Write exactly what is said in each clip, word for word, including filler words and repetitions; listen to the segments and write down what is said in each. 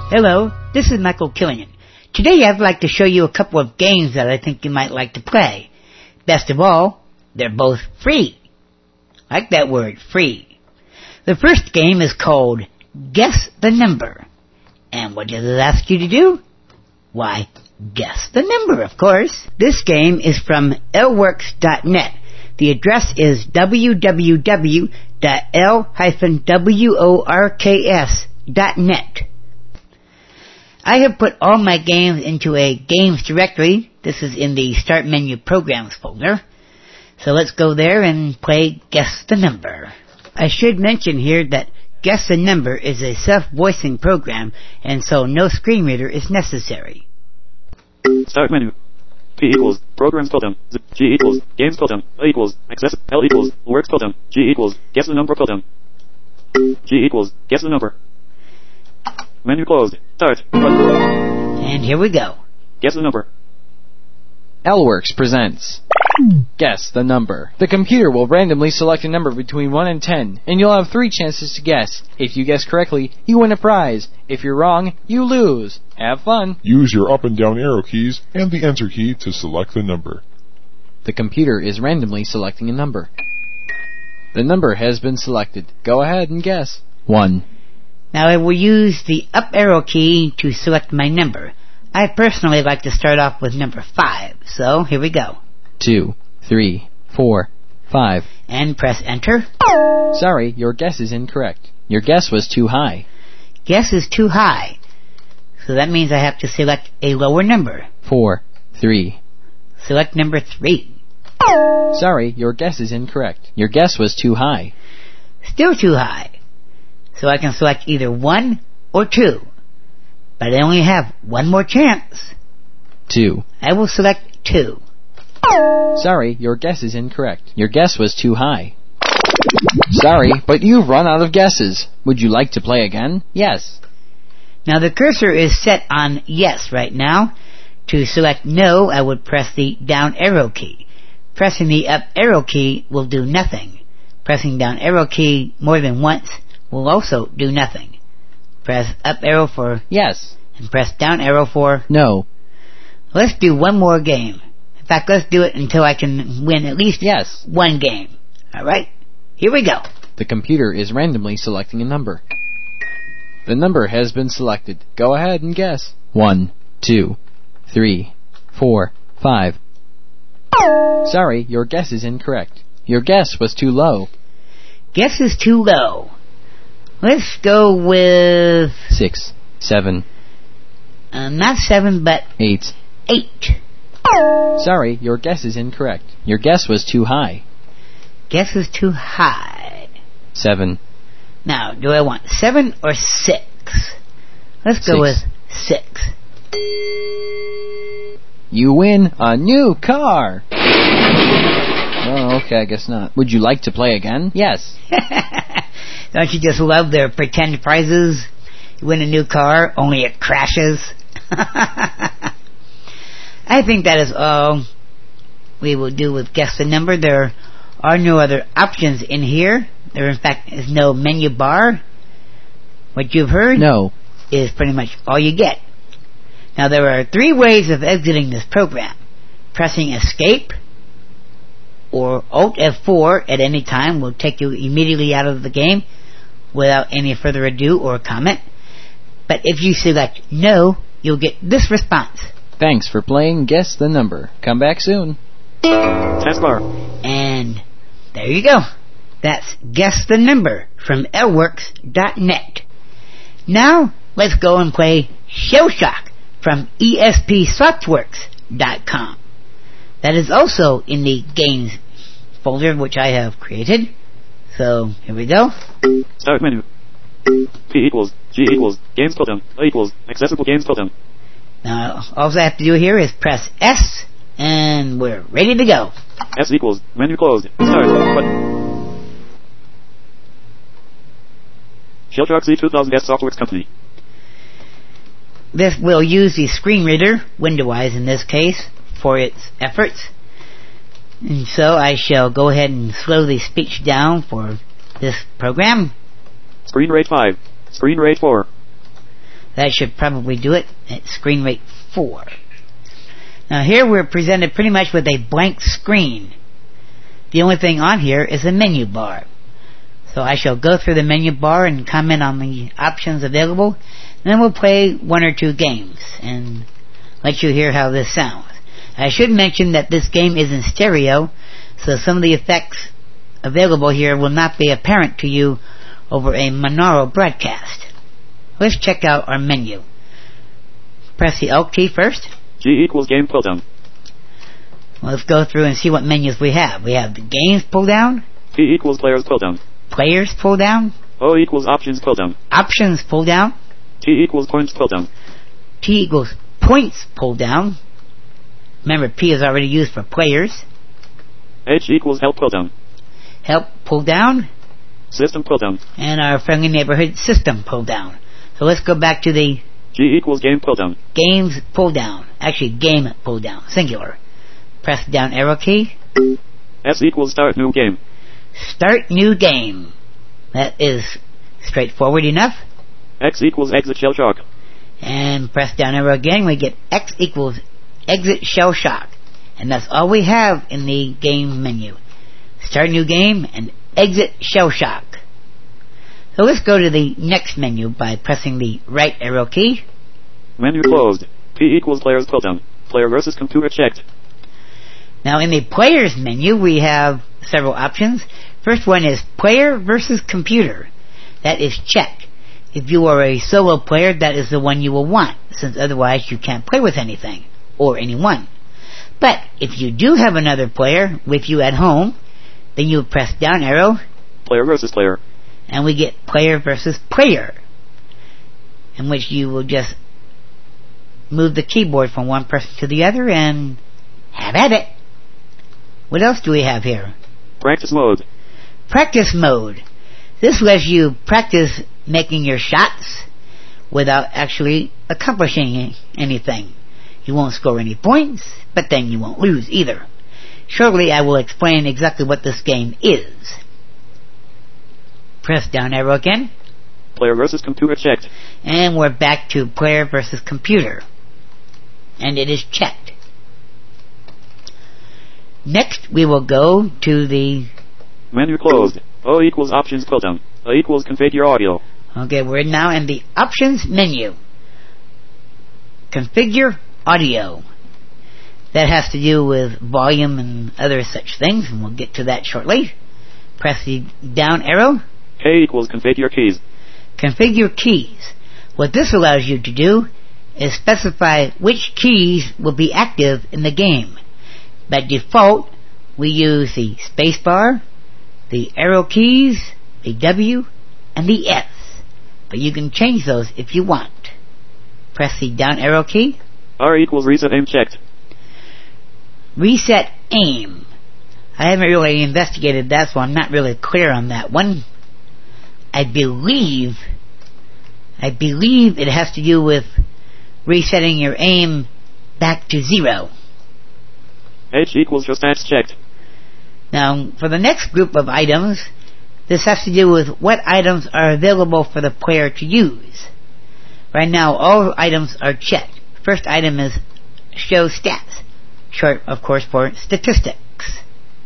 Hello, this is Michael Killian. Today I'd like to show you a couple of games that I think you might like to play. Best of all, they're both free. I like that word, free. The first game is called Guess the Number. And what does it ask you to do? Why, guess the number, of course. This game is from L works dot net. The address is w w w dot l works dot net. I have put all my games into a games directory. This is in the Start Menu Programs folder. So let's go there and play Guess the Number. I should mention here that Guess the Number is a self-voicing program, and so no screen reader is necessary. Start menu. P equals, programs totem, G equals, games totem, A equals, access, L equals, works totem, G equals, guess the number totem, G equals, guess the number. Menu closed. Start. Button. And here we go. Guess the number. L-Works presents Guess the Number. The computer will randomly select a number between one and ten, and you'll have three chances to guess. If you guess correctly, you win a prize. If you're wrong, you lose. Have fun. Use your up and down arrow keys and the enter key to select the number. The computer is randomly selecting a number. The number has been selected. Go ahead and guess. One. Now I will use the up arrow key to select my number. I personally like to start off with number five, so here we go. Two, three, four, five. And press enter. Sorry, your guess is incorrect. Your guess was too high. Guess is too high. So that means I have to select a lower number. Four, three. Select number three. Sorry, your guess is incorrect. Your guess was too high. Still too high. So I can select either one or two. But I only have one more chance. Two. I will select two. Sorry, your guess is incorrect. Your guess was too high. Sorry, but you've run out of guesses. Would you like to play again? Yes. Now the cursor is set on yes right now. To select no, I would press the down arrow key. Pressing the up arrow key will do nothing. Pressing down arrow key more than once will also do nothing. Press up arrow for yes, and press down arrow for no. Let's do one more game. In fact, let's do it until I can win at least yes. one game. Alright, here we go. The computer is randomly selecting a number. The number has been selected. Go ahead and guess. One, two, three, four, five. Sorry, your guess is incorrect. Your guess was too low. Guess is too low. Let's go with six, seven. Uh, not seven, but eight. Eight. Sorry, your guess is incorrect. Your guess was too high. Guess is too high. Seven. Now, do I want seven or six? Let's six. go with six. You win a new car. Oh, okay, I guess not. Would you like to play again? Yes. Don't you just love their pretend prizes? You win a new car, only it crashes. I think that is all we will do with Guess the Number. There are no other options in here. There, in fact, is no menu bar. What you've heard no. is pretty much all you get. Now, there are three ways of exiting this program. Pressing Escape or Alt F four at any time will take you immediately out of the game without any further ado or comment. But if you select No, you'll get this response. Thanks for playing Guess the Number. Come back soon. Taskbar. And there you go. That's Guess the Number from L works dot net. Now, let's go and play Shell Shock from E S P softworks dot com. That is also in the Games folder which I have created. So, here we go. Start menu. P equals, G equals, games totem, A equals, accessible games totem. Now, all I have to do here is press S, and we're ready to go. S equals, menu closed, start, button. Shell Shock Z two thousand S Softworks Company. This will use the screen reader, Windows in this case, for its efforts. And so I shall go ahead and slow the speech down for this program. Screen rate five. Screen rate four. That should probably do it at screen rate four. Now here we're presented pretty much with a blank screen. The only thing on here is a menu bar. So I shall go through the menu bar and comment on the options available, and then we'll play one or two games and let you hear how this sounds. I should mention that this game is in stereo, so some of the effects available here will not be apparent to you over a Monaro broadcast. Let's check out our menu. Press the Alt key first. G equals game pull down. Let's go through and see what menus we have. We have the games pull down. P equals players pull down. Players pull down. O equals options pull down. Options pull down. T equals points pull down. T equals points pull down. Remember, P is already used for players. H equals help pull down. Help pull down. System pull down. And our friendly neighborhood system pull down. So let's go back to the G equals game pull down. games pull down. Actually, game pull down, singular. Press the down arrow key. S equals start new game. Start new game. That is straightforward enough. X equals exit shell shock. And press down arrow again. We get X equals exit shell shock. And that's all we have in the game menu. Start new game and exit shell shock. So let's go to the next menu by pressing the right arrow key. Menu closed. P equals players pull down. Player versus computer checked. Now in the players menu we have several options. First one is player versus computer. That is checked. If you are a solo player, that is the one you will want, since otherwise you can't play with anything or anyone. But if you do have another player with you at home, then you press down arrow. Player versus player. And we get player versus player, in which you will just move the keyboard from one person to the other and have at it. What else do we have here? Practice mode. Practice mode. This lets you practice making your shots without actually accomplishing anything. You won't score any points, but then you won't lose either. Shortly I will explain exactly what this game is. Press down arrow again. Player versus computer checked. And we're back to player versus computer. And it is checked. Next we will go to the menu closed. O equals options pull down. A equals configure audio. Okay, we're now in the options menu. Configure audio. That has to do with volume and other such things, and we'll get to that shortly. Press the down arrow. K equals configure keys. Configure keys. What this allows you to do is specify which keys will be active in the game. By default, we use the spacebar, the arrow keys, the W, and the S. But you can change those if you want. Press the down arrow key. R equals reset aim checked. Reset aim. I haven't really investigated that, so I'm not really clear on that one. I believe, I believe it has to do with resetting your aim back to zero. H equals your stats checked. Now, for the next group of items, this has to do with what items are available for the player to use. Right now, all items are checked. First item is show stats, short, of course, for statistics.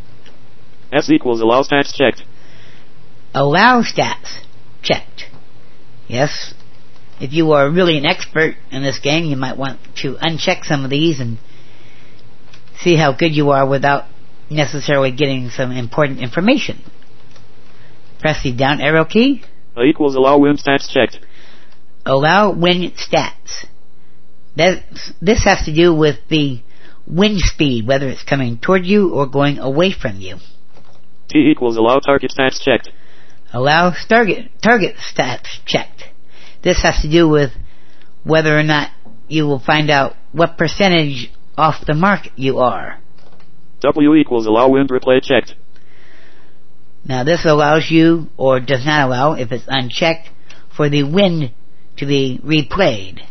S equals allow stats checked. Allow stats checked. Yes, if you are really an expert in this game, you might want to uncheck some of these and see how good you are without necessarily getting some important information. Press the down arrow key. A equals allow win stats checked. Allow win stats. That, this has to do with the wind speed, whether it's coming toward you or going away from you. T equals allow target stats checked. Allow target, target stats checked. This has to do with whether or not you will find out what percentage off the mark you are. W equals allow wind replay checked. Now this allows you, or does not allow, if it's unchecked, for the wind to be replayed.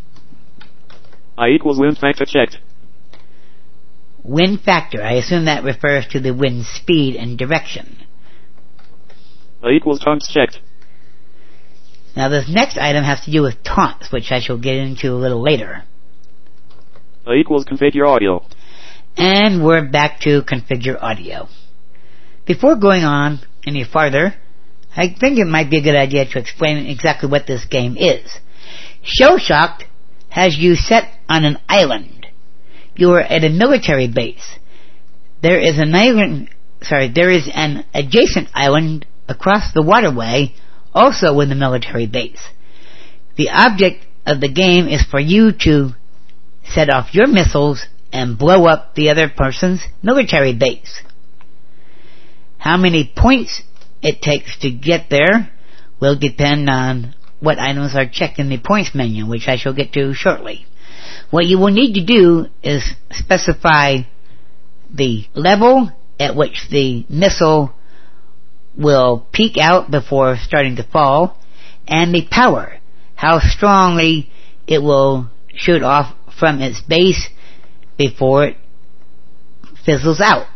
I equals wind factor checked. Wind factor, I assume that refers to the wind speed and direction. A equals chunks checked. Now this next item has to do with taunts, which I shall get into a little later. A equals configure audio. And we're back to configure audio. Before going on any farther, I think it might be a good idea to explain exactly what this game is. Shell Shocked has you set on an island. You are at a military base. There is an island, sorry, there is an adjacent island across the waterway, also in the military base. The object of the game is for you to set off your missiles and blow up the other person's military base. How many points it takes to get there will depend on what items are checked in the points menu, which I shall get to shortly. What you will need to do is specify the level at which the missile will peak out before starting to fall, and the power, how strongly it will shoot off from its base before it fizzles out.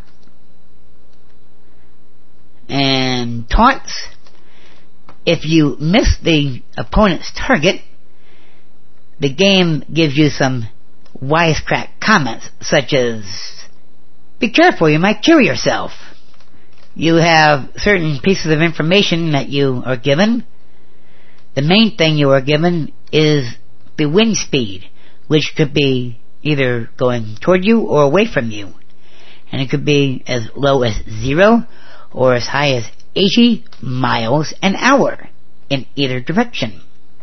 And taunts, if you miss the opponent's target, the game gives you some wisecrack comments such as, "Be careful, you might kill yourself." You have certain pieces of information that you are given. The main thing you are given is the wind speed, which could be either going toward you or away from you. And it could be as low as zero or as high as eighty miles an hour in either direction.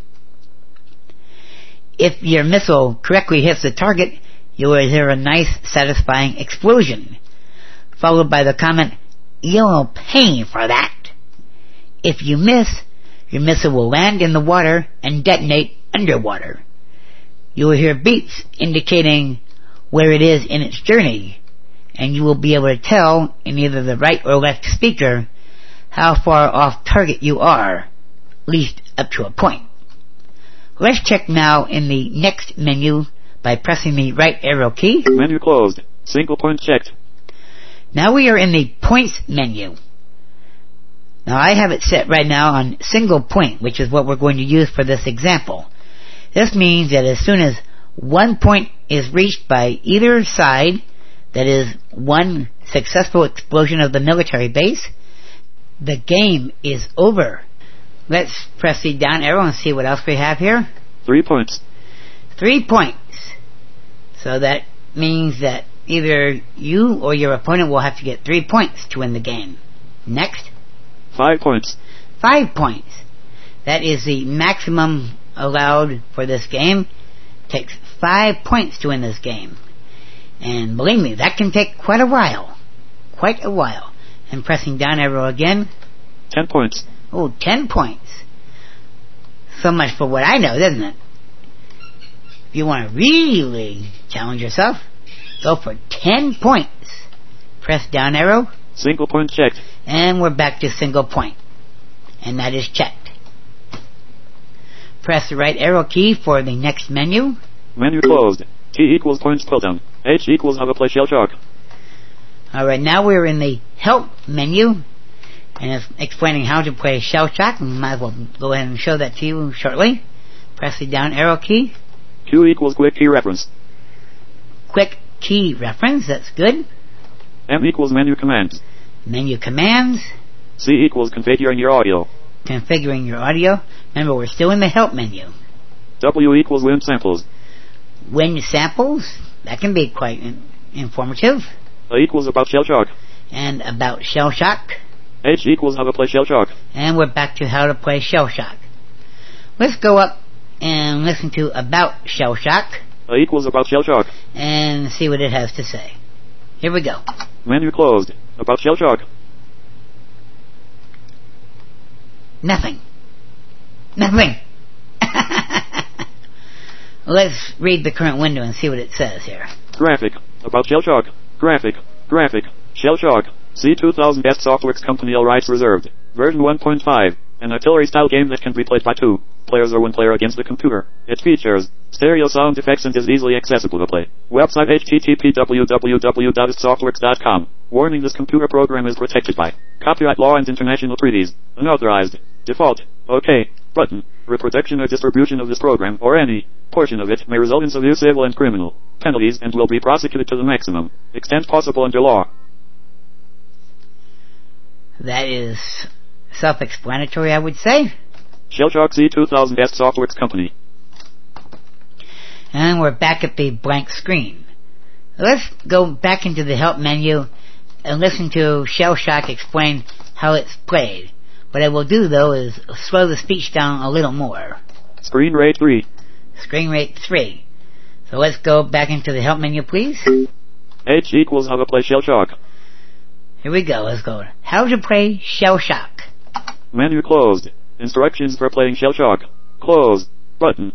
If your missile correctly hits the target, you will hear a nice, satisfying explosion, followed by the comment, "You'll pay for that." If you miss, your missile will land in the water and detonate underwater. You will hear beeps indicating where it is in its journey, and you will be able to tell in either the right or left speaker how far off target you are, at least up to a point. Let's check now in the next menu by pressing the right arrow key. Menu closed. Single point checked. Now we are in the points menu. Now I have it set right now on single point, which is what we're going to use for this example. This means that as soon as one point is reached by either side, that is one successful explosion of the military base, the game is over. Let's press the down arrow and see what else we have here. Three points. Three points. So that means that either you or your opponent will have to get three points to win the game. Next. Five points. Five points. That is the maximum allowed for this game. It takes five points to win this game. And believe me, that can take quite a while. Quite a while. And pressing down arrow again. Ten points. Oh, ten points. So much for what I know, doesn't it? If you want to really challenge yourself, go for ten points. Press down arrow. Single point checked. And we're back to single point. And that is checked. Press the right arrow key for the next menu. Menu closed. T equals points pull down. H equals how to play Shell Shock. Alright, now we're in the help menu. And it's explaining how to play Shell Shock. And might as well go ahead and show that to you shortly. Press the down arrow key. Q equals quick key reference. Quick key reference, that's good. M equals menu commands. Menu commands. C equals configuring your audio. Configuring your audio. Remember, we're still in the help menu. W equals wind samples. Wind samples. That can be quite in- informative. A equals about Shell Shock. And about Shell Shock. H equals how to play Shell Shock. And we're back to how to play Shell Shock. Let's go up and listen to about Shell Shock. A equals about Shell Shock. And see what it has to say. Here we go. Menu closed. About Shell Shock. Nothing. Nothing. Let's read the current window and see what it says here. Graphic. About Shell Shock. Graphic. Graphic. Shell Shock. C two thousand Best Softworks Company All rights reserved. Version one point five. An artillery-style game that can be played by two players or one player against the computer. It features stereo sound effects and is easily accessible to play. Website h t t p w w w dot softworks dot com. Warning: this computer program is protected by copyright law and international treaties. Unauthorized. Default. OK. Button. Reproduction or distribution of this program, or any portion of it, may result in severe civil and criminal penalties and will be prosecuted to the maximum extent possible under law. That is self-explanatory, I would say. Shellshock Z two thousand S Softworks Company. And we're back at the blank screen. Let's go back into the help menu and listen to Shellshock explain how it's played. What I will do, though, is slow the speech down a little more. Screen rate three. Screen rate three. So let's go back into the help menu, please. H equals how to play Shellshock. Here we go, let's go. How to play Shellshock. Menu closed. Instructions for playing Shellshock. Close. Button.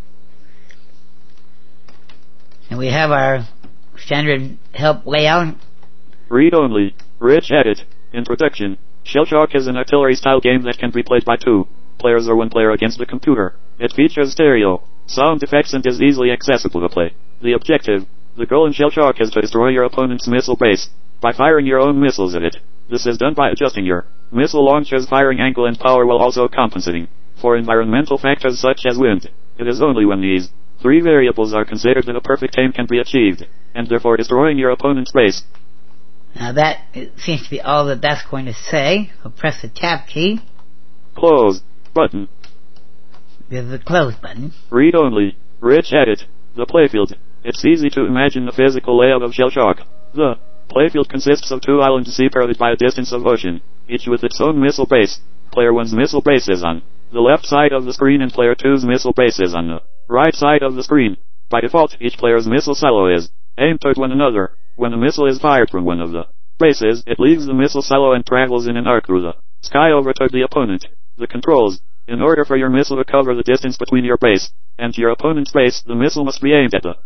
And we have our standard help layout. Read only. Rich edit. Introduction. Shellshock is an artillery-style game that can be played by two players or one player against the computer. It features stereo sound effects and is easily accessible to play. The objective. The goal in Shellshock is to destroy your opponent's missile base by firing your own missiles at it. This is done by adjusting your missile launcher's firing angle and power while also compensating for environmental factors such as wind. It is only when these three variables are considered that a perfect aim can be achieved, and therefore destroying your opponent's base. Now that it seems to be all that that's going to say. I'll press the tab key. Close. Button. There's the close button. Read only. Rich edit. The playfield. It's easy to imagine the physical layout of Shellshock. The playfield consists of two islands separated by a distance of ocean, each with its own missile base. Player one's missile base is on the left side of the screen and player two's missile base is on the right side of the screen. By default, each player's missile silo is aimed toward one another. When a missile is fired from one of the bases, it leaves the missile silo and travels in an arc through the sky over toward the opponent. The controls. In order for your missile to cover the distance between your base and your opponent's base, the missile must be aimed at the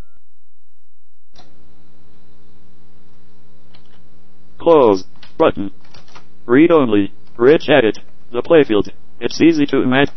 close button. Read only. Rich edit. The playfield. It's easy to imagine.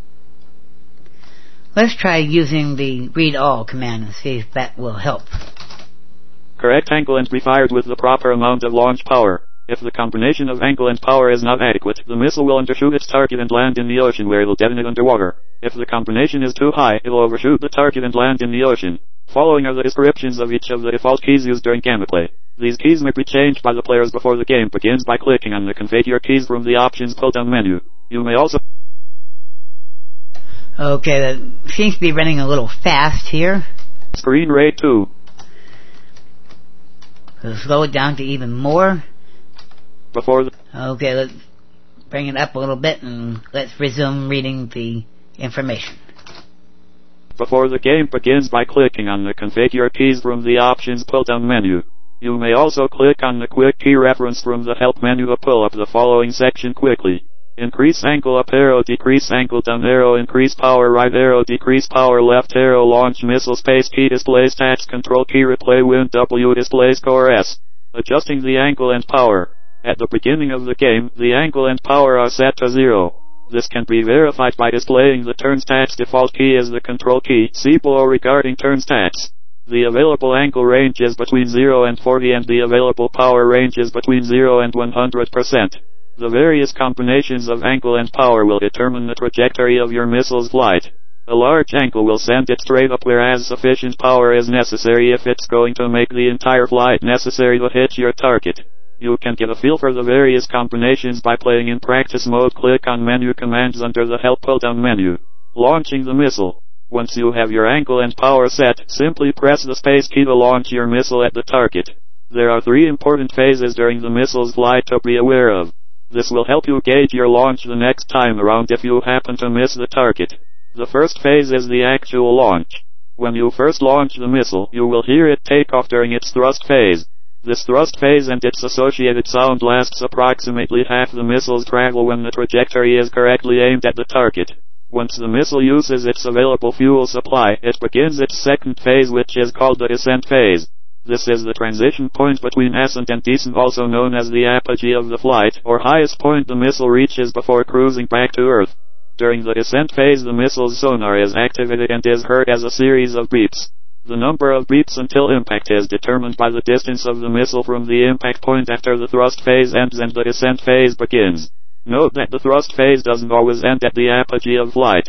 Let's try using the read all command and see if that will help. Correct angle and be fired with the proper amount of launch power. If the combination of angle and power is not adequate, the missile will undershoot its target and land in the ocean where it will detonate underwater. If the combination is too high, it will overshoot the target and land in the ocean. Following are the descriptions of each of the default keys used during gameplay. These keys may be changed by the players before the game begins by clicking on the Configure keys from the Options pull-down menu. You may also... Okay, that seems to be running a little fast here. Screen rate two. Let's slow it down to even more. Before the... Okay, let's bring it up a little bit and let's resume reading the information. Before the game begins by clicking on the Configure keys from the Options pull-down menu. You may also click on the Quick Key reference from the Help menu to pull up the following section quickly. Increase angle up arrow, decrease angle down arrow, increase power right arrow, decrease power left arrow, launch missile space key display stats, control key replay win W display score S. Adjusting the angle and power. At the beginning of the game, the angle and power are set to zero. This can be verified by displaying the turn stats default key as the control key. See below regarding turn stats. The available angle range is between zero and forty and the available power range is between zero and one hundred percent. The various combinations of angle and power will determine the trajectory of your missile's flight. A large angle will send it straight up, whereas sufficient power is necessary if it's going to make the entire flight necessary to hit your target. You can get a feel for the various combinations by playing in practice mode. Click on menu commands under the Help pull-down menu. Launching the missile. Once you have your angle and power set, simply press the space key to launch your missile at the target. There are three important phases during the missile's flight to be aware of. This will help you gauge your launch the next time around if you happen to miss the target. The first phase is the actual launch. When you first launch the missile, you will hear it take off during its thrust phase. This thrust phase and its associated sound lasts approximately half the missile's travel when the trajectory is correctly aimed at the target. Once the missile uses its available fuel supply, it begins its second phase, which is called the descent phase. This is the transition point between ascent and descent, also known as the apogee of the flight, or highest point the missile reaches before cruising back to Earth. During the descent phase, the missile's sonar is activated and is heard as a series of beeps. The number of beeps until impact is determined by the distance of the missile from the impact point after the thrust phase ends and the descent phase begins. Note that the thrust phase doesn't always end at the apogee of flight.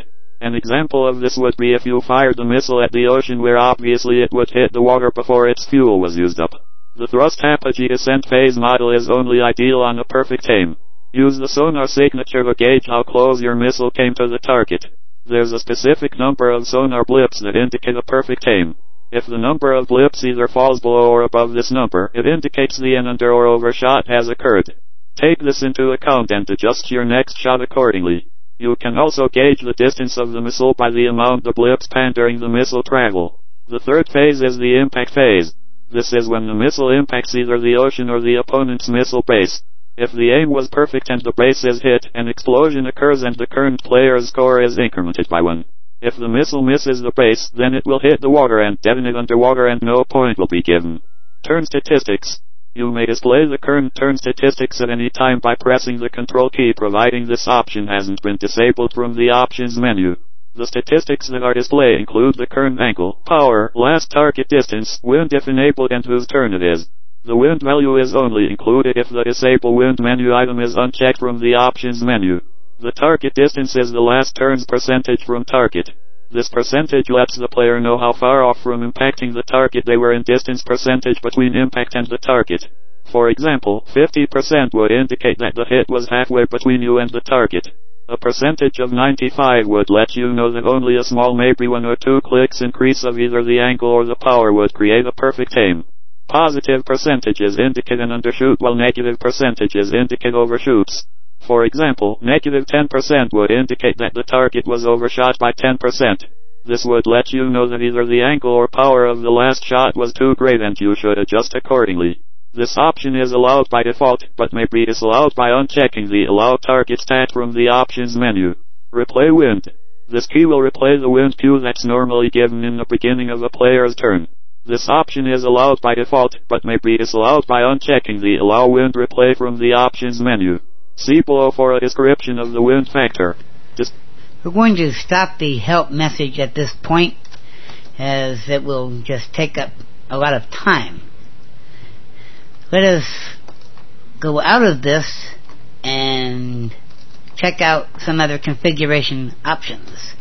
An example of this would be if you fired the missile at the ocean where obviously it would hit the water before its fuel was used up. The thrust apogee descent phase model is only ideal on a perfect aim. Use the sonar signature to gauge how close your missile came to the target. There's a specific number of sonar blips that indicate a perfect aim. If the number of blips either falls below or above this number, it indicates the in under or overshot has occurred. Take this into account and adjust your next shot accordingly. You can also gauge the distance of the missile by the amount the blips span during the missile travel. The third phase is the impact phase. This is when the missile impacts either the ocean or the opponent's missile base. If the aim was perfect and the base is hit, an explosion occurs and the current player's score is incremented by one. If the missile misses the base, then it will hit the water and detonate underwater and no point will be given. Turn statistics. You may display the current turn statistics at any time by pressing the control key providing this option hasn't been disabled from the options menu. The statistics that are displayed include the current angle, power, last target distance, wind if enabled and whose turn it is. The wind value is only included if the disable wind menu item is unchecked from the options menu. The target distance is the last turn's percentage from target. This percentage lets the player know how far off from impacting the target they were in distance percentage between impact and the target. For example, fifty percent would indicate that the hit was halfway between you and the target. A percentage of ninety-five would let you know that only a small maybe one or two clicks increase of either the angle or the power would create a perfect aim. Positive percentages indicate an undershoot while negative percentages indicate overshoots. For example, negative ten percent would indicate that the target was overshot by ten percent. This would let you know that either the angle or power of the last shot was too great and you should adjust accordingly. This option is allowed by default, but may be disallowed by unchecking the Allow Target Stat from the Options menu. Replay Wind. This key will replay the wind cue that's normally given in the beginning of a player's turn. This option is allowed by default, but may be disallowed by unchecking the Allow Wind Replay from the Options menu. See below for a description of the wind factor. Dis- We're going to stop the help message at this point, as it will just take up a lot of time. Let us go out of this and check out some other configuration options.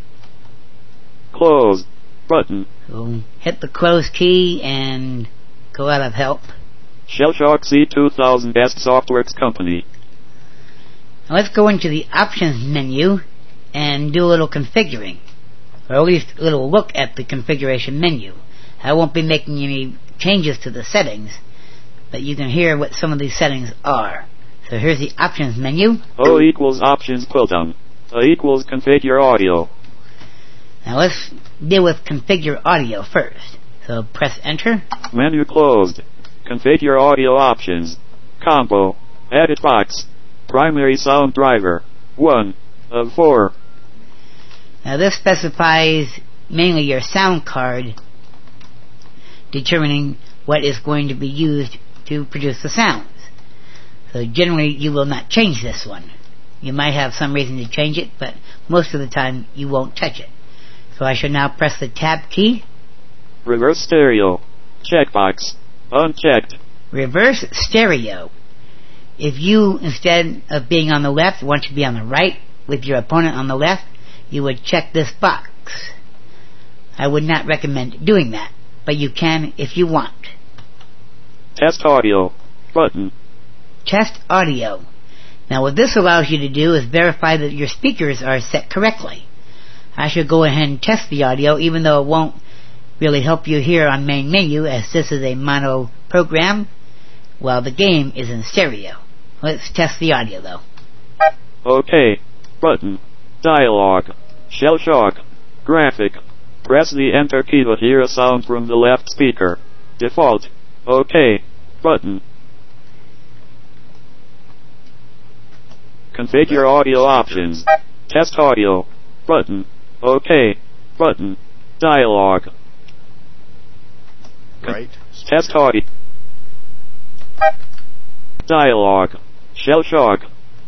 Close button. So hit the close key and go out of help. Shellshock C two thousand Best Softworks Company. Now let's go into the options menu and do a little configuring, or at least a little look at the configuration menu. I won't be making any changes to the settings, but you can hear what some of these settings are. So here's the options menu. O equals options pull down. A equals configure audio. Now let's deal with configure audio first. So press enter. Menu closed. Configure audio options. Combo. Edit box. Primary sound driver. one of four. Now this specifies mainly your sound card, determining what is going to be used to produce the sounds. So generally you will not change this one. You might have some reason to change it, but most of the time you won't touch it. So I should now press the tab key. Reverse stereo. Checkbox. Unchecked. Reverse stereo. If you, instead of being on the left, want to be on the right with your opponent on the left, you would check this box. I would not recommend doing that, but you can if you want. Test audio. Button. Test audio. Now what this allows you to do is verify that your speakers are set correctly. I should go ahead and test the audio, even though it won't really help you here on main menu, as this is a mono program, while the game is in stereo. Let's test the audio though. OK. Button. Dialogue. Shell shock. Graphic. Press the enter key to hear a sound from the left speaker. Default. OK. Button. Configure audio options. Test audio. Button. OK. Button. Dialogue. Right. Test audio. Dialogue. Shell shock.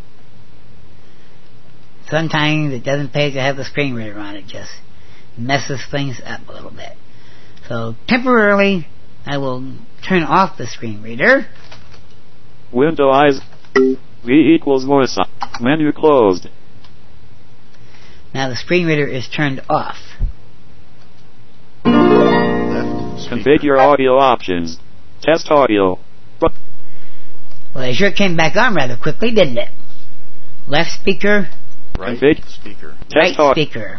Sometimes it doesn't pay to have the screen reader on. It just messes things up a little bit. So temporarily I will turn off the screen reader. Window eyes. V equals voice. Menu closed. Now the screen reader is turned off. Left speaker. Configure audio options. Test audio. Bu- Well, it sure came back on rather quickly, didn't it? Left speaker, Right Config- speaker. Test right audio. speaker.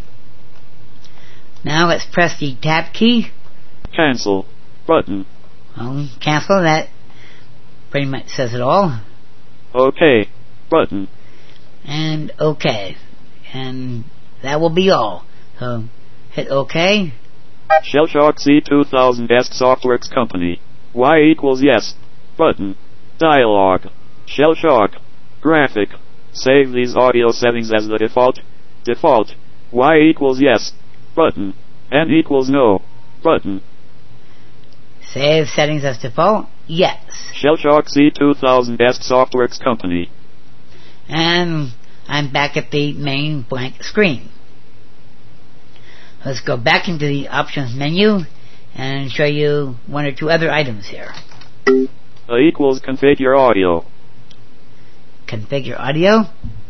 Now let's press the tab key. Cancel. Button. Well, cancel, that pretty much says it all. OK. Button. And OK. And that will be all. So hit OK. Shellshock C two thousand Desk Softworks Company. Y equals yes. Button. Dialog. Shellshock. Graphic. Save these audio settings as the default. Default. Y equals yes. Button. N equals no. Button. Save settings as default. Yes. Shellshock C two thousand Desk Softworks Company. And I'm back at the main blank screen. Let's go back into the options menu and show you one or two other items here. A equals configure audio. Configure audio.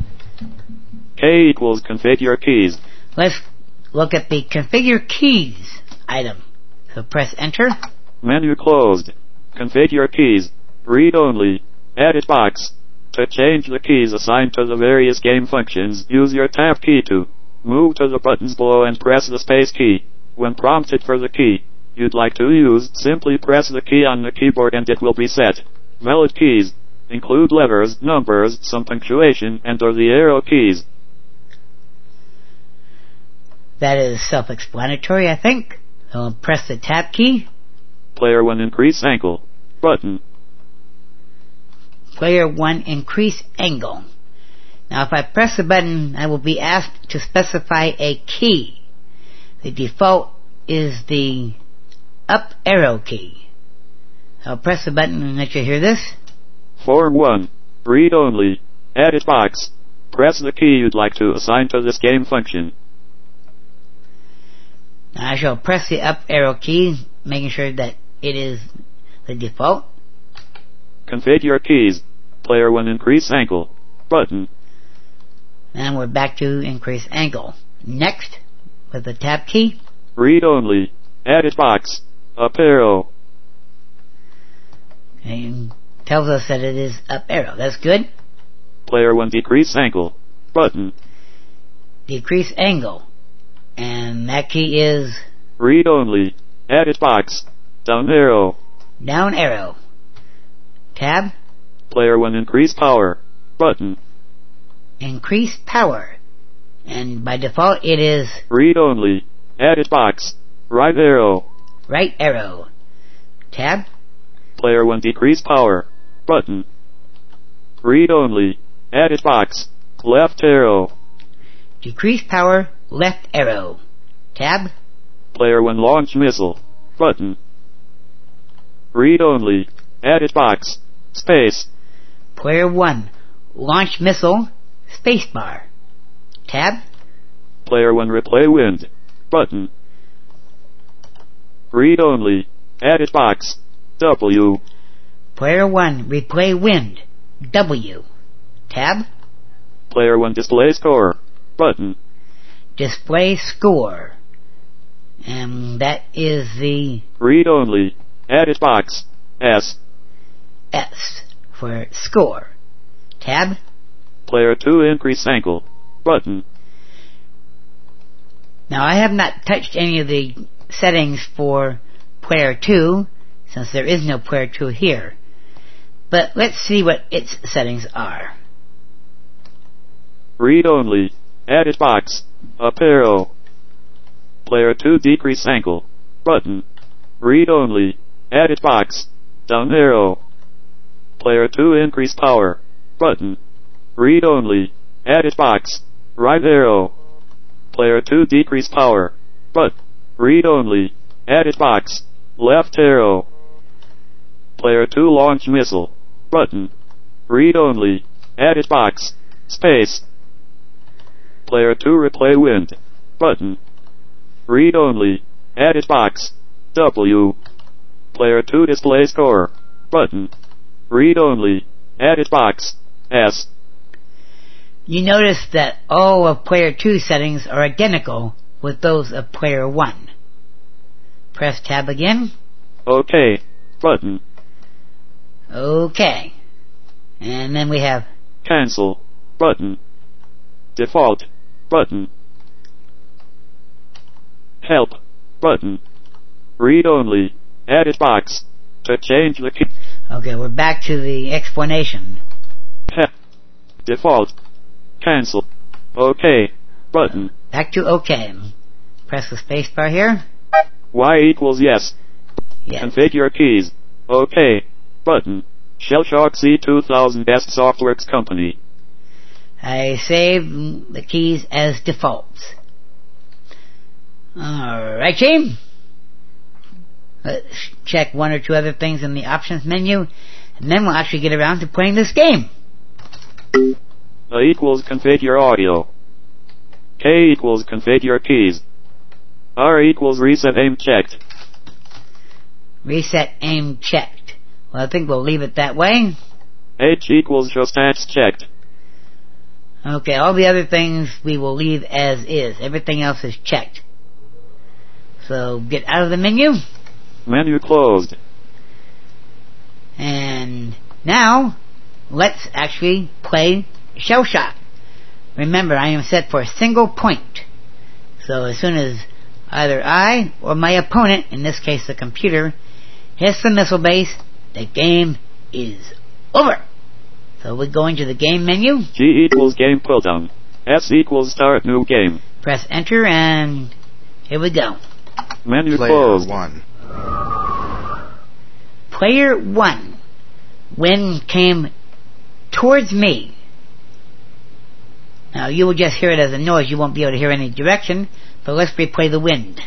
K equals configure keys. Let's look at the configure keys item. So press enter. Menu closed. Configure keys. Read only. Edit box. To change the keys assigned to the various game functions, use your tab key to move to the buttons below and press the space key. When prompted for the key you'd like to use, simply press the key on the keyboard and it will be set. Valid keys include levers, numbers, some punctuation, and or the arrow keys. That is self-explanatory, I think. So press the tab key. Player one increase angle. Button. Player one increase angle. Now if I press the button, I will be asked to specify a key. The default is the up arrow key. I'll press the button and let you hear this. Form one. Read only. Edit box. Press the key you'd like to assign to this game function. Now I shall press the up arrow key, making sure that it is the default. Configure keys. Player one increase angle. Button. And we're back to increase angle. Next, with the tab key. Read only. Edit box. Up arrow. And tells us that it is up arrow. That's good. Player one decrease angle. Button. Decrease angle. And that key is Read only. Edit box. Down arrow. down arrow. Tab. Player one increase power. Button. Increase power. And by default it is Read only. Edit box. Right arrow. right arrow. Tab. Player one decrease power. Button. Read only. Edit box. Left arrow. Decrease power. Left arrow. Tab. Player one launch missile. Button. Read only. Edit box. Space. Player one. Launch missile. Spacebar. Tab. Player one replay wind. Button. Read only. Edit box. W. Player one. Replay wind. W. Tab. Player one display score. Button. Display score. And that is the Read only. Edit box. S. S for score. Tab. Player two increase angle. Button. Now I have not touched any of the settings for player two, since there is no player two here. But let's see what its settings are. Read only. Edit box. Up arrow. Player two decrease angle. Button. Read only. Edit box. Down arrow. Player two increase power. Button. Read only. Edit box. Right arrow. Player two decrease power. But. Read only. Edit box. Left arrow. Player two launch missile. Button. Read only. Edit box. Space. Player two replay wind. Button. Read only. Edit box. W. Player two display score. Button. Read only. Edit box. S. You notice that all of player two's settings are identical with those of player one. Press tab again. OK. Button. OK. And then we have Cancel. Button. Default. Button. Help. Button. Read only. Edit box. To change the key. Okay, we're back to the explanation. Help. Default. Cancel. OK. Button. Back to OK. Press the spacebar here. Y equals yes. Yes. Configure keys. OK. Button. Shellshock C two thousand Best Softworks Company. I save the keys as defaults. Alright, team. Let's check one or two other things in the options menu, and then we'll actually get around to playing this game. A equals configure audio. K equals configure keys. R equals reset aim checked. Reset aim checked. Well, I think we'll leave it that way. H equals show stats checked. Okay, all the other things we will leave as is. Everything else is checked. So get out of the menu. Menu closed. And now, let's actually play Shellshock. Remember, I am set for a single point. So as soon as either I or my opponent, in this case the computer, hits the missile base, the game is over. So we go into the game menu. G equals game pull down. S equals start new game. Press enter and here we go. Menu Player closed. one. Player one. Wind came towards me. Now you will just hear it as a noise. You won't be able to hear any direction. But let's replay the wind.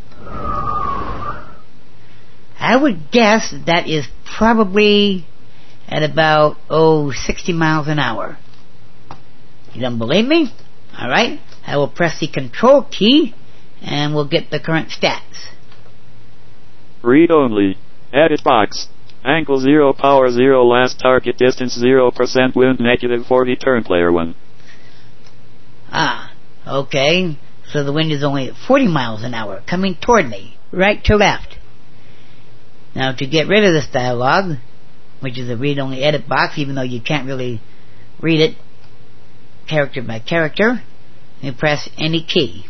I would guess that is probably at about, oh, sixty miles an hour. You don't believe me? Alright, I will press the control key and we'll get the current stats. Read only. Edit box. Angle zero, power zero, last target distance zero percent, wind negative forty, turn player one. Ah, okay. So the wind is only at forty miles an hour, coming toward me, right to left. Now to get rid of this dialogue, which is a read-only edit box, even though you can't really read it character by character, you press any key.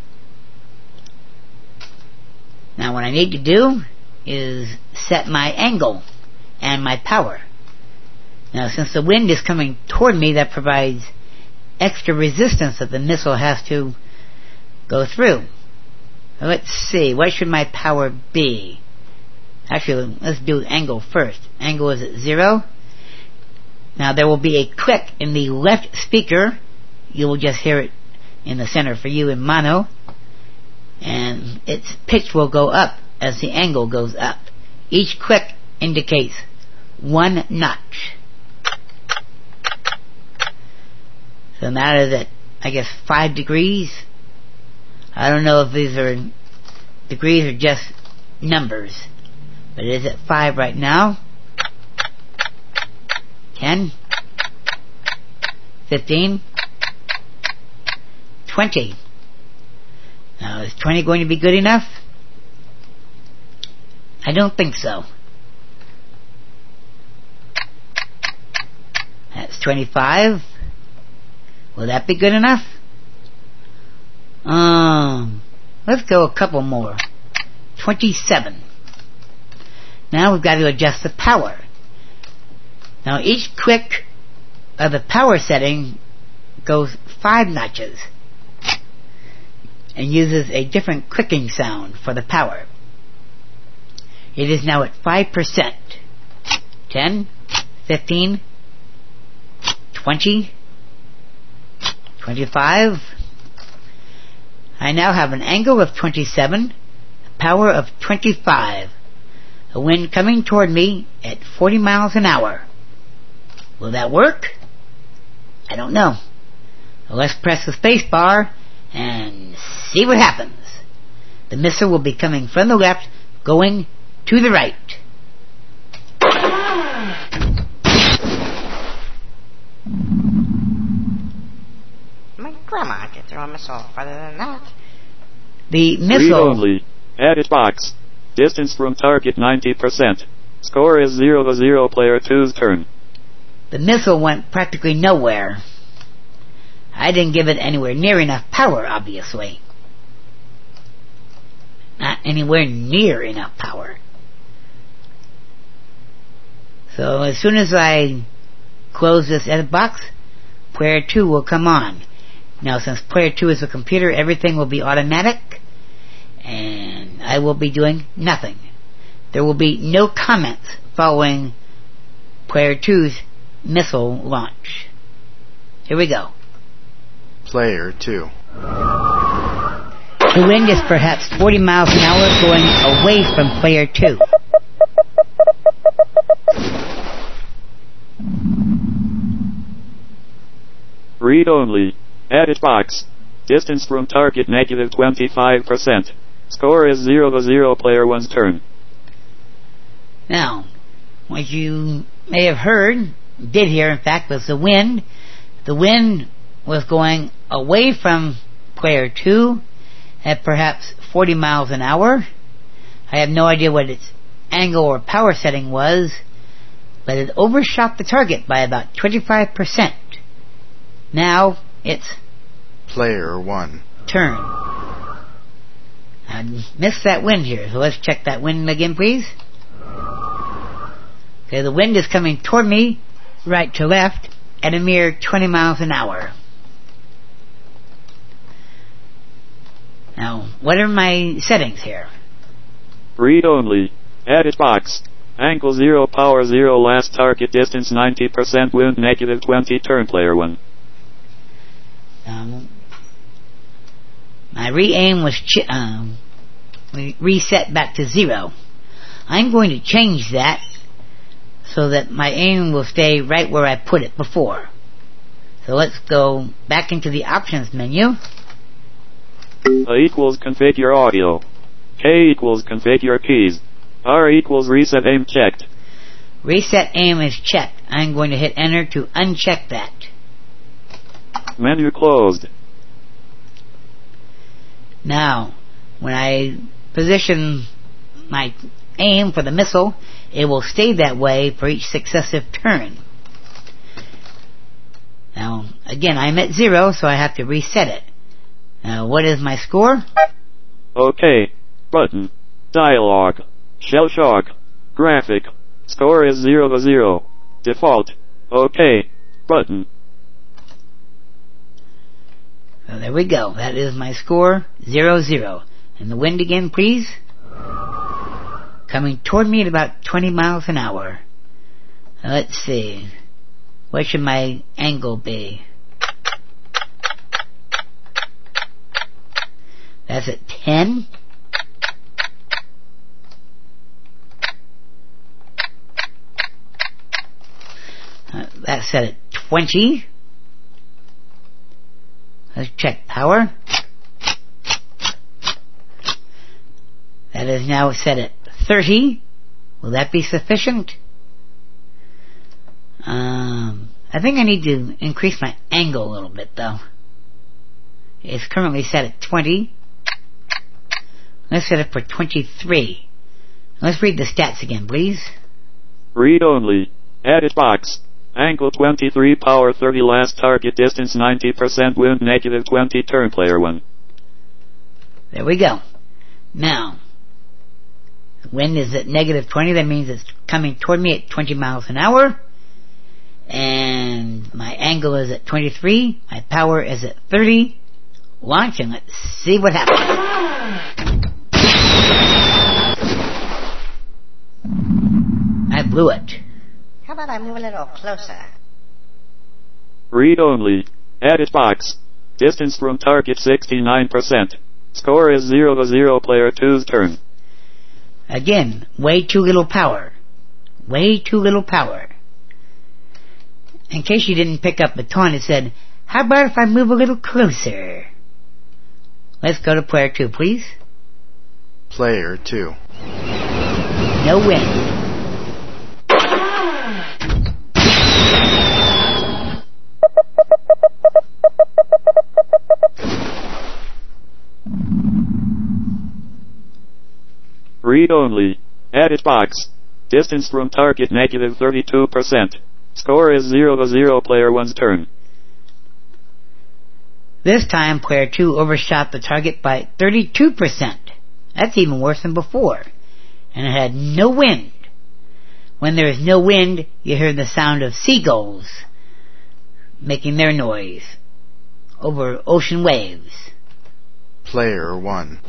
Now what I need to do is set my angle and my power. Now since the wind is coming toward me, that provides extra resistance that the missile has to go through. Now let's see, what should my power be? Actually, let's do angle first. Angle is at zero. Now there will be a click in the left speaker. You will just hear it in the center for you in mono. And its pitch will go up as the angle goes up. Each click indicates one notch. So now it is at, I guess, five degrees. I don't know if these are degrees or just numbers. But it is at five right now. Ten. Fifteen. Twenty. Now, is twenty going to be good enough? I don't think so. That's twenty-five. Will that be good enough? Um, let's go a couple more. twenty-seven. Now we've got to adjust the power. Now each click of the power setting goes five notches and uses a different clicking sound for the power. It is now at five percent. ten, fifteen, twenty, twenty-five. I now have an angle of twenty-seven, a power of twenty-five. A wind coming toward me at forty miles an hour. Will that work? I don't know. Well, let's press the space bar and see what happens. The missile will be coming from the left, going to the right. Grandma could throw a missile farther than that. The Read missile... only. Edit box. Distance from target ninety percent. Score is zero to zero. Player two's turn. The missile went practically nowhere. I didn't give it anywhere near enough power, obviously. Not anywhere near enough power. So as soon as I close this edit box, player two will come on. Now since player two is a computer, everything will be automatic, and I will be doing nothing. There will be no comments following player two's missile launch. Here we go. Player two. The wind is perhaps forty miles an hour going away from player two. Read only. Edit box. Distance from target negative twenty-five percent. Score is zero to zero. Player one's turn. Now, what you may have heard, did hear in fact, was the wind. The wind was going away from player two at perhaps forty miles an hour. I have no idea what its angle or power setting was, but it overshot the target by about twenty-five percent. Now it's Player one. turn. I missed that wind here, so let's check that wind again, please. Okay, the wind is coming toward me, right to left, at a mere twenty miles an hour. Now, what are my settings here? Read only. Edit box. Angle zero, power zero, last target distance ninety percent, wind negative twenty, turn. Player one. Um, my re-aim was ch- um, re- reset back to zero. I'm going to change that so that my aim will stay right where I put it before. So let's go back into the options menu. A equals configure audio. K equals configure keys. R equals reset aim checked. Reset aim is checked. I'm going to hit enter to uncheck that. Menu closed. Now, when I position my aim for the missile, it will stay that way for each successive turn. Now, again, I'm at zero, so I have to reset it. Now, what is my score? OK. Button. Dialog. Shell shock. Graphic. Score is zero to zero. Default. OK. Button. So there we go. That is my score, zero zero. And the wind again, please. Coming toward me at about twenty miles an hour. Now, let's see. What should my angle be? That's at ten. Uh, that's set at twenty. Let's check power. That is now set at thirty. Will that be sufficient? Um, I think I need to increase my angle a little bit, though. It's currently set at twenty. Let's set it for twenty-three. Let's read the stats again, please. Read only. Edit box. Angle twenty-three, power thirty, last target distance ninety percent, wind negative twenty, turn. Player one. There we go. Now, the wind is at negative twenty. That means it's coming toward me at twenty miles an hour. And my angle is at twenty-three. My power is at thirty. Launch, and let's see what happens. I blew it. How about I move a little closer? Read only. Edit box. Distance from target sixty-nine percent. Score is zero to zero. Player two's turn. Again, way too little power. Way too little power. In case you didn't pick up the taunt, it said, how about if I move a little closer? Let's go to player two, please. Player two. No wind. Read only. Edit box. Distance from target negative thirty-two percent. Score is zero to zero. Player one's turn. This time, player two overshot the target by thirty-two percent. That's even worse than before. And it had no wind. When there is no wind, you hear the sound of seagulls making their noise over ocean waves. Player one.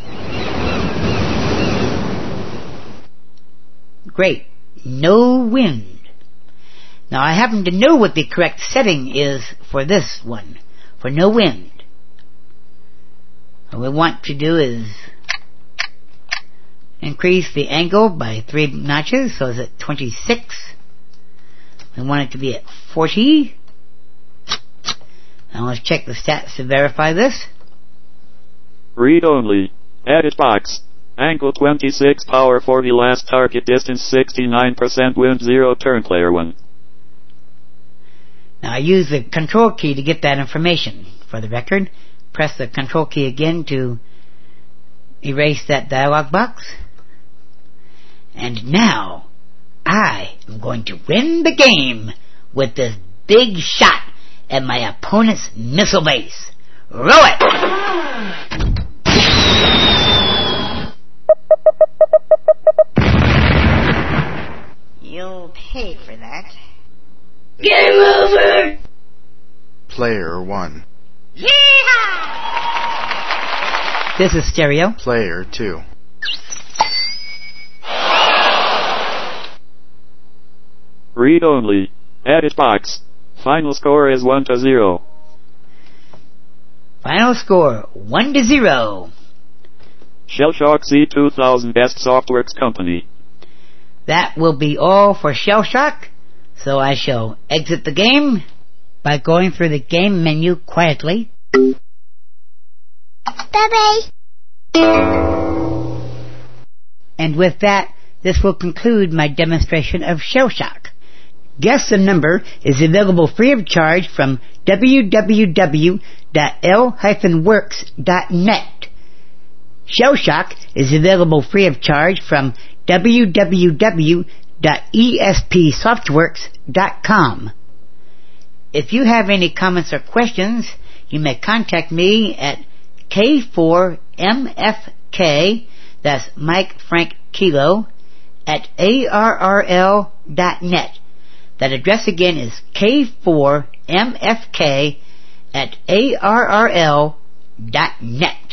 Great. No wind. Now I happen to know what the correct setting is for this one, for no wind. What we want to do is increase the angle by three notches, so it's at twenty-six. We want it to be at forty. Now let's check the stats to verify this. Read only. Edit box. Angle twenty-six, power forty, last target distance sixty-nine percent, wind zero, turn player one. Now I use the control key to get that information. For the record, press the control key again to erase that dialog box. And now, I am going to win the game with this big shot at my opponent's missile base. Roll it! You'll pay for that. Game over! Player one. Yeehaw! This is stereo. Player two. Read only. Edit box. Final score is one to zero. Final score, one to zero. Shellshock Z two thousand Best Softworks Company. That will be all for Shellshock, so I shall exit the game by going through the game menu quietly. Bye-bye. And with that, this will conclude my demonstration of Shellshock. Guess the Number is available free of charge from w w w dot l dash works dot net. Shellshock is available free of charge from w w w dot e s p softworks dot com. If you have any comments or questions, you may contact me at K four M F K, that's Mike Frank Kilo, at A R R L dot net. That address again is K four M F K at A R R L dot net.